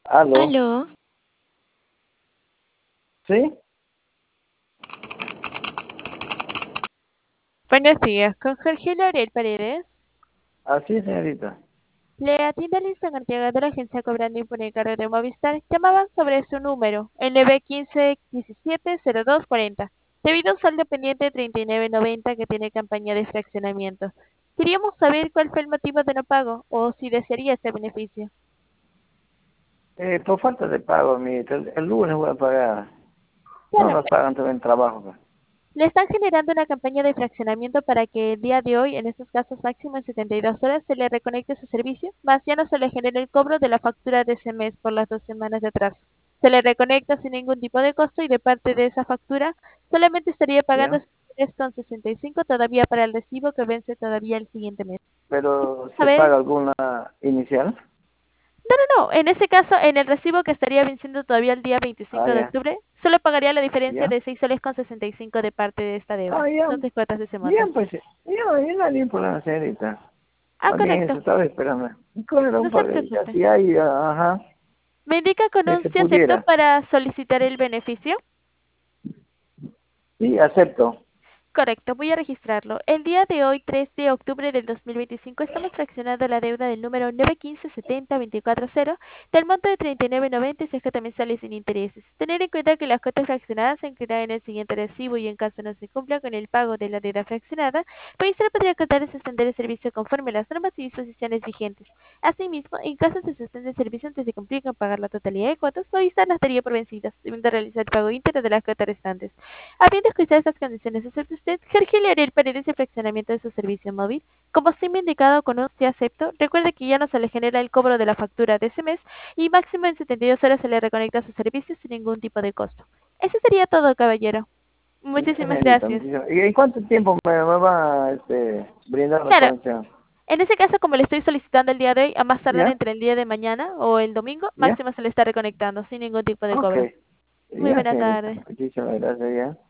Aló, Aló, ¿sí? Buenos días, con Jorge Laurel Paredes. Así, señorita. Le atiende Alison Arteaga de la agencia cobrando por encargo de Movistar. Llamaban sobre su número, el 915-170240, debido a un saldo pendiente de 39.90 que tiene campaña de fraccionamiento. Queríamos saber cuál fue el motivo de no pago o si desearía este beneficio. Por falta de pago, el lunes voy a pagar. No Claro, nos pagan también trabajo, pues. le están generando una campaña de fraccionamiento para que el día de hoy, en estos casos máximo en 72 horas, se le reconecte su servicio, más ya no se le genere el cobro de la factura de ese mes por las 2 semanas de atraso. Se le reconecta sin ningún tipo de costo y de parte de esa factura solamente estaría pagando ¿Ya? 3,65 todavía para el recibo que vence todavía el siguiente mes. Pero A ¿se ver, paga alguna inicial? no, en ese caso, en el recibo que estaría venciendo todavía el día Ah, 25 de ya. octubre, solo pagaría la diferencia ¿Ya? de 6 soles con 65 de parte de esta deuda. Ah, ya. Son 3 cuotas de ese monto. Bien, pues, yo no hay ningún problema, señorita. Ah, Más bien eso correcto. estaba esperando. Y con No un se par de días, preocupe. si hay, ajá, ¿Me indica con si un se sí acepto pudiera. para solicitar el beneficio? Sí, acepto. Correcto, voy a registrarlo. El día de hoy, 3 de octubre del 2025, estamos fraccionando la deuda del número 915-70-240 del monto de 39.90 y si es que también sale sin intereses. Tener en cuenta que las cuotas fraccionadas se incluirán en el siguiente recibo y en caso no se cumpla con el pago de la deuda fraccionada, Movistar podría contar de suspender el servicio conforme a las normas y disposiciones vigentes. Asimismo, en caso de suspender el servicio antes de cumplir con pagar la totalidad de cuotas, Movistar las daría por vencidas, debiendo realizar el pago íntegro de las cuotas restantes. Habiendo escuchado estas condiciones, ¿acepta usted, Jorge Leonel Paredes, el fraccionamiento de su servicio móvil? Como sí me ha indicado con un sí acepto, recuerde que ya no se le genera el cobro de la factura de ese mes y máximo en 72 horas se le reconecta su servicio sin ningún tipo de costo. Eso sería todo, caballero. Ya, Muchísimas señorita, gracias. muchísimas. ¿Y en cuánto tiempo me va a brindar la Claro, conexión? en ese caso, como le estoy solicitando el día de hoy, a más tardar ¿Ya? entre el día de mañana o el domingo, ¿Ya? máximo se le está reconectando sin ningún tipo de Ok. cobro. Muy Ya, buena señorita. tarde. Muchísimas gracias, ya.